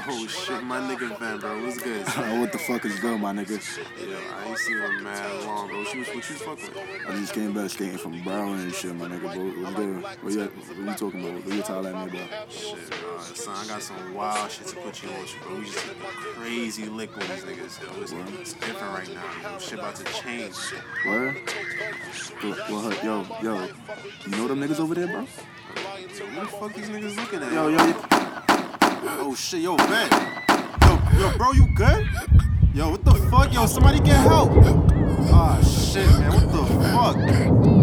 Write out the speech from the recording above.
Oh shit, my nigga Van, bro. What's good? What the fuck is good, my nigga? Yo, I ain't seen him mad long, bro. What you fucking with? I just came back skating from Broward and shit, my nigga, bro. What's good? What you talking about? What you talking at me about? Shit, son, I got some wild shit to put you on, bro. We just taking crazy lick with these niggas, yo. It's different right now, yo. Shit about to change. Word? Well, yo. You know them niggas over there, bro? Yo, what the fuck these niggas looking at? Yo. Oh shit, yo, Ben. Yo, bro, you good? Yo, what the fuck? Yo, somebody get help. Ah, shit, man, what the fuck?